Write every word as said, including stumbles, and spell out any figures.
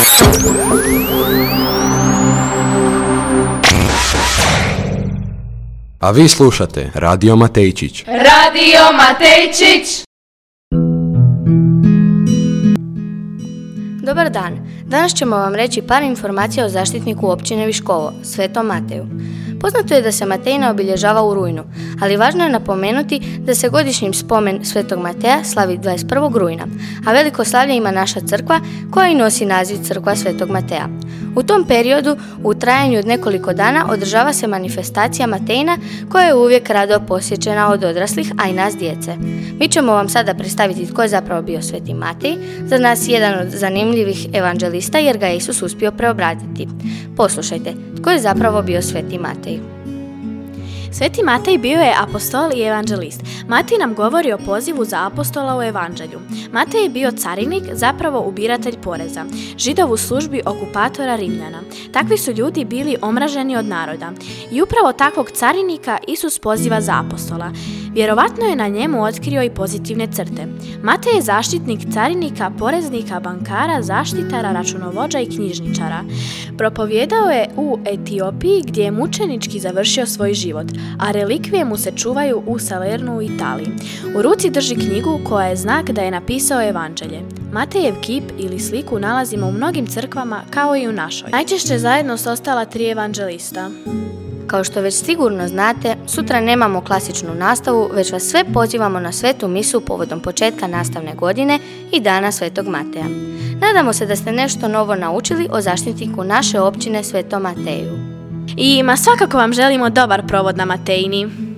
A vi slušate Radio Matejčić. Radio Matejčić! Dobar dan. Danas ćemo vam reći par informacija o zaštitniku općine Viškovo, Svetom Mateju. Poznato je da se Matejina obilježava u rujnu, ali važno je napomenuti da se godišnjim spomen Svetog Mateja slavi dvadeset prvog rujna, a veliko slavlje ima naša crkva koja i nosi naziv Crkva Svetog Mateja. U tom periodu, u trajanju od nekoliko dana, održava se manifestacija Matejina koja je uvijek rado posjećena od odraslih, a i nas djece. Mi ćemo vam sada predstaviti tko je zapravo bio Sveti Matej, za nas jedan od zanimljivih evanđelista jer ga je Isus uspio preobratiti. Poslušajte, tko je zapravo bio Sveti Matej? Sveti Matej bio je apostol i evanđelist. Matej nam govori o pozivu za apostola u evanđelju. Matej je bio carinik, zapravo ubiratelj poreza, Židov u službi okupatora Rimljana. Takvi su ljudi bili omraženi od naroda. I upravo takvog carinika Isus poziva za apostola. Vjerovatno je na njemu otkrio i pozitivne crte. Matej je zaštitnik carinika, poreznika, bankara, zaštitara, računovođa i knjižničara. Propovijedao je u Etiopiji gdje je mučenički završio svoj život, a relikvije mu se čuvaju u Salernu u Italiji. U ruci drži knjigu koja je znak da je napisao evanđelje. Matejev kip ili sliku nalazimo u mnogim crkvama kao i u našoj. Najčešće zajedno s ostala tri evanđelista. Kao što već sigurno znate, sutra nemamo klasičnu nastavu, već vas sve pozivamo na svetu misu povodom početka nastavne godine i dana Svetog Mateja. Nadamo se da ste nešto novo naučili o zaštitniku naše općine Svetom Mateju. I ma svakako vam želimo dobar provod na Matejini.